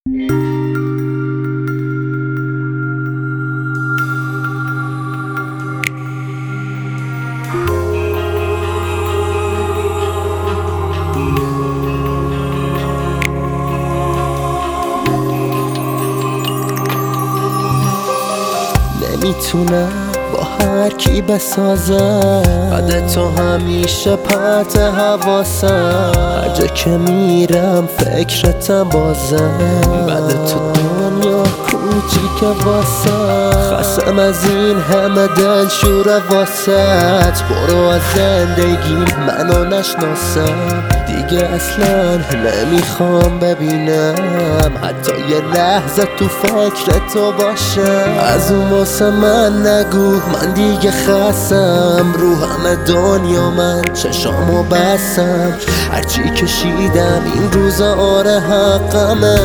نمیتونم با هر کی بسازم، بعد تو همیشه پرت حواسم، هر جا که میرم فکرتم بازم، بعد تو دنیا کوچیک واسم، خستم از این همه دلشوره واسط، برو از زندگی منو نشناسم، دیگه اصلا نمیخوام ببینم حتی یه لحظه تو فکر تو باشم. از اون واسه من نگو من دیگه خستم، رو همه دنیا من چشامو بستم، هرچی کشیدم این روزا آره حقمه.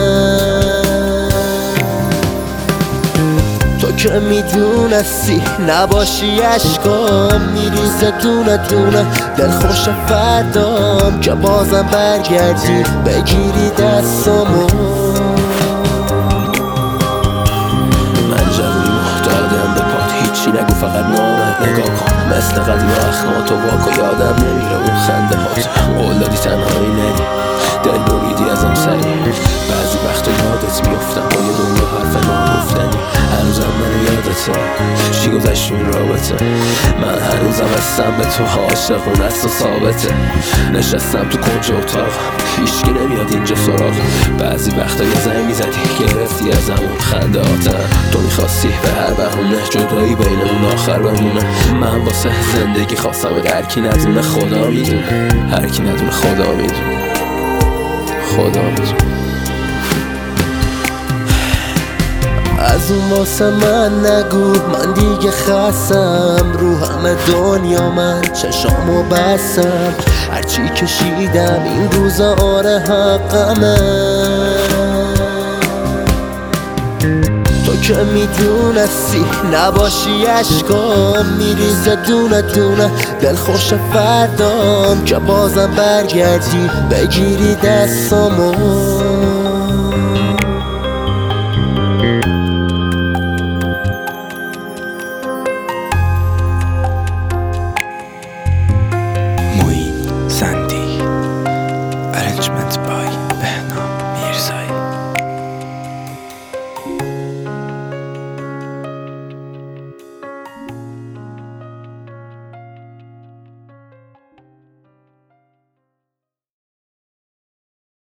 تو که میدونستی نباشی عشقام میریزه دونه دونه، دلخوش فردام که بازم برگردی بگیری دستامو. من جوونی محتادم به پات، هیچی نگو فقط نامت نگاه کن، مثل قدیم اخماتو واکو یادم نمیره اون خنده هات، قول دادی تنهایی نری دل بریدی ازم سری، بعضی وقتا یادت میفتم با یه دنیا حرف ناگفتنی، هنوزم منو یادته چی گذشت اون رابطه، من هنوزم هستم به تو عاشقونه است و ثابته، نشستم تو کنج اتاق هیچکی نمیاد اینجا سراغ، بعضی وقتا یه زنگ میزدی گرفتی ازم اون خندهاتم، تو میخواستی به هر بهونه جدایی بینمون آخر بمونه، من واسه زندگی خواستم هر کی ندونه خدا میدونه، هر کی ندونه خدا میدونه، خدا میدونه. از اون واسه من نگو من دیگه خستم، رو همه دنیا من چشامو بستم، هرچی کشیدم این روزا آره حقمه. تو که میدونستی نباشی عشقام میریزه دونه دونه، دلخوش فردام که بازم برگردی بگیری دستامو. Arrangement by Behna.